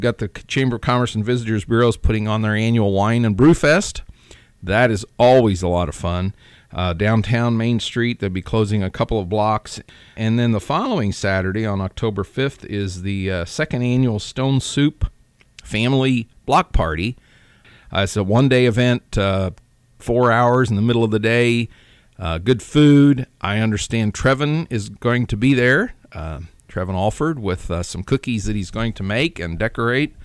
Got the Chamber of Commerce and Visitors Bureaus putting on their annual Wine and Brew Fest. That is always a lot of fun. Downtown Main Street, they'll be closing a couple of blocks. And then the following Saturday on October 5th is the second annual Stone Soup Family Block Party. It's a one-day event, 4 hours in the middle of the day, good food. I understand Trevin is going to be there, Trevin Alford, with some cookies that he's going to make and decorate.